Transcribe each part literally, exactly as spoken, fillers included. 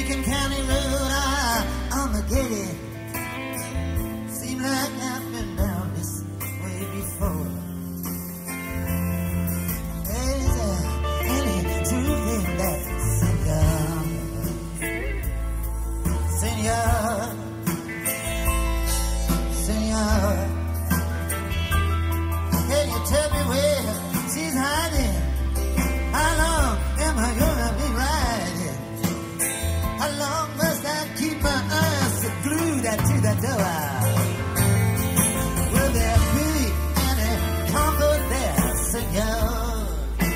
Macon County Road, I, I'm a giddy. Seems like I've been down this way before. Is there any truth in that, senor? Senor, senor, can you tell me where she's hiding? How long am I gonna be riding? How long must I keep my eyes glued to the door? Will there be any comfort there, senor?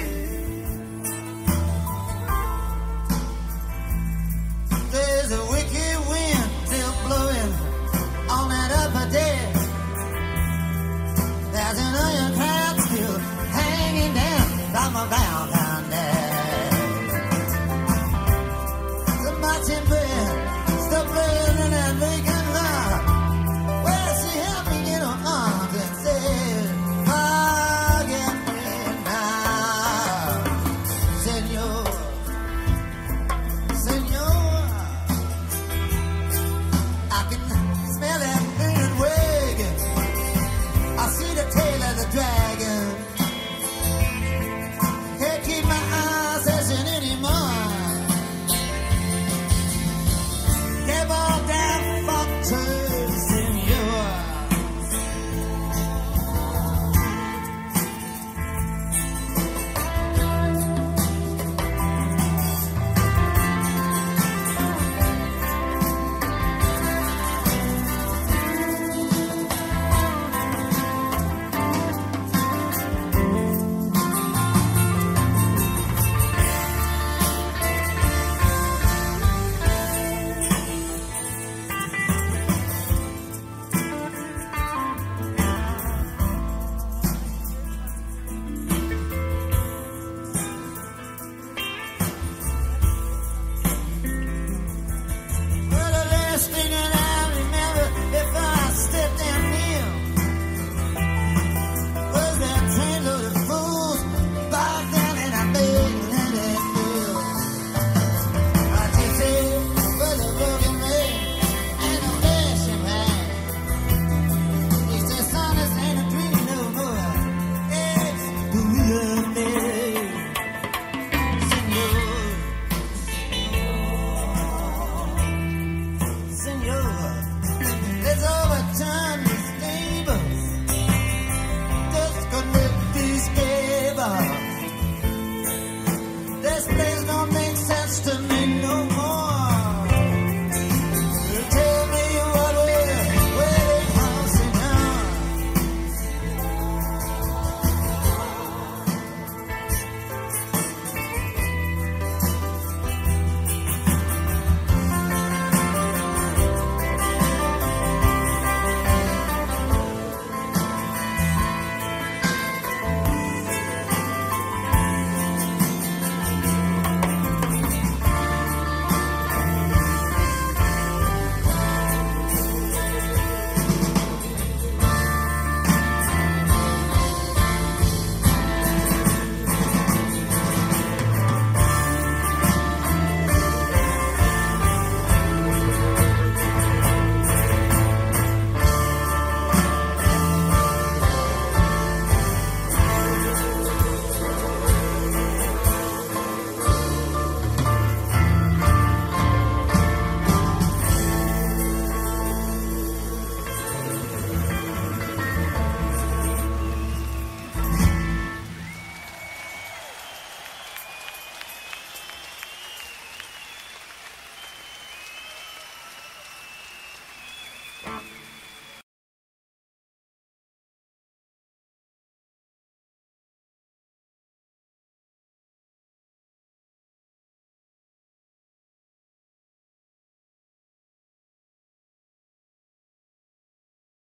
There's a wicked wind still blowing on that upper deck. There's an iron cloud still hanging down from a Valentine Day. The marching